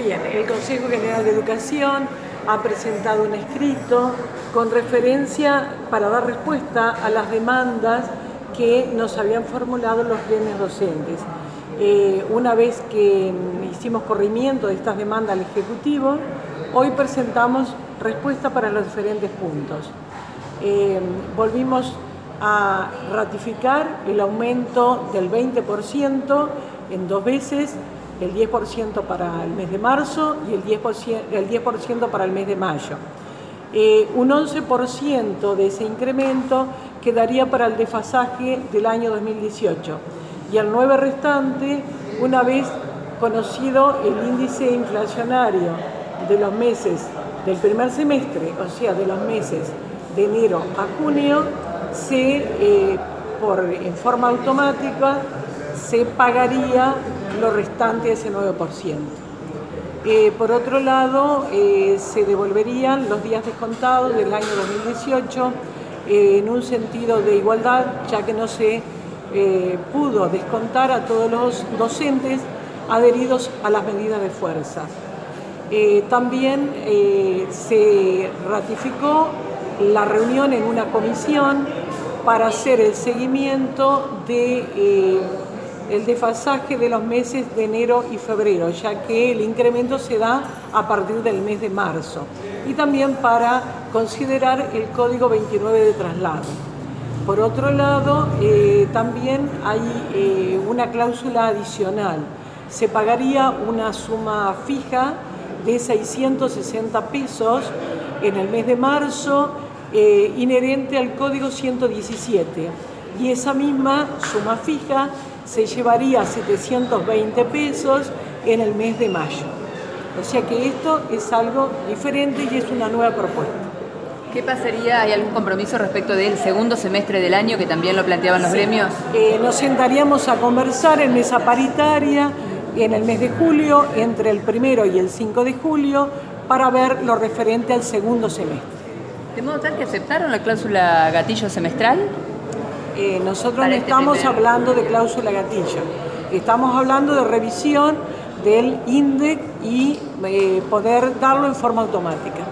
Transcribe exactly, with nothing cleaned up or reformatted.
Bien, el Consejo General de Educación ha presentado un escrito con referencia para dar respuesta a las demandas que nos habían formulado los gremios docentes. Eh, una vez que hicimos corrimiento de estas demandas al Ejecutivo, hoy presentamos respuesta para los diferentes puntos. Eh, volvimos a ratificar el aumento del veinte por ciento en dos veces, el diez por ciento para el mes de marzo y el diez por ciento, el diez por ciento para el mes de mayo. Eh, un once por ciento de ese incremento quedaría para el desfasaje del año dos mil dieciocho y el nueve restante, una vez conocido el índice inflacionario de los meses del primer semestre, o sea, de los meses de enero a junio, se, eh, por, en forma automática se pagaría lo restante de ese nueve por ciento. Eh, por otro lado, eh, se devolverían los días descontados del año dos mil dieciocho eh, en un sentido de igualdad, ya que no se eh, pudo descontar a todos los docentes adheridos a las medidas de fuerza. Eh, también eh, se ratificó la reunión en una comisión para hacer el seguimiento de eh, el desfasaje de los meses de enero y febrero, ya que el incremento se da a partir del mes de marzo, y también para considerar el Código veintinueve de traslado. Por otro lado, eh, también hay eh, una cláusula adicional. Se pagaría una suma fija de seiscientos sesenta pesos en el mes de marzo, eh, inherente al Código ciento diecisiete, y esa misma suma fija se llevaría a setecientos veinte pesos en el mes de mayo. O sea que esto es algo diferente y es una nueva propuesta. ¿Qué pasaría? ¿Hay algún compromiso respecto del segundo semestre del año que también lo planteaban los sí. gremios? Eh, nos sentaríamos a conversar en mesa paritaria en el mes de julio, entre el primero y el cinco de julio, para ver lo referente al segundo semestre. ¿De modo tal que aceptaron la cláusula gatillo semestral? Eh, nosotros no estamos hablando de cláusula gatillo, estamos hablando de revisión del INDEC y eh, poder darlo en forma automática.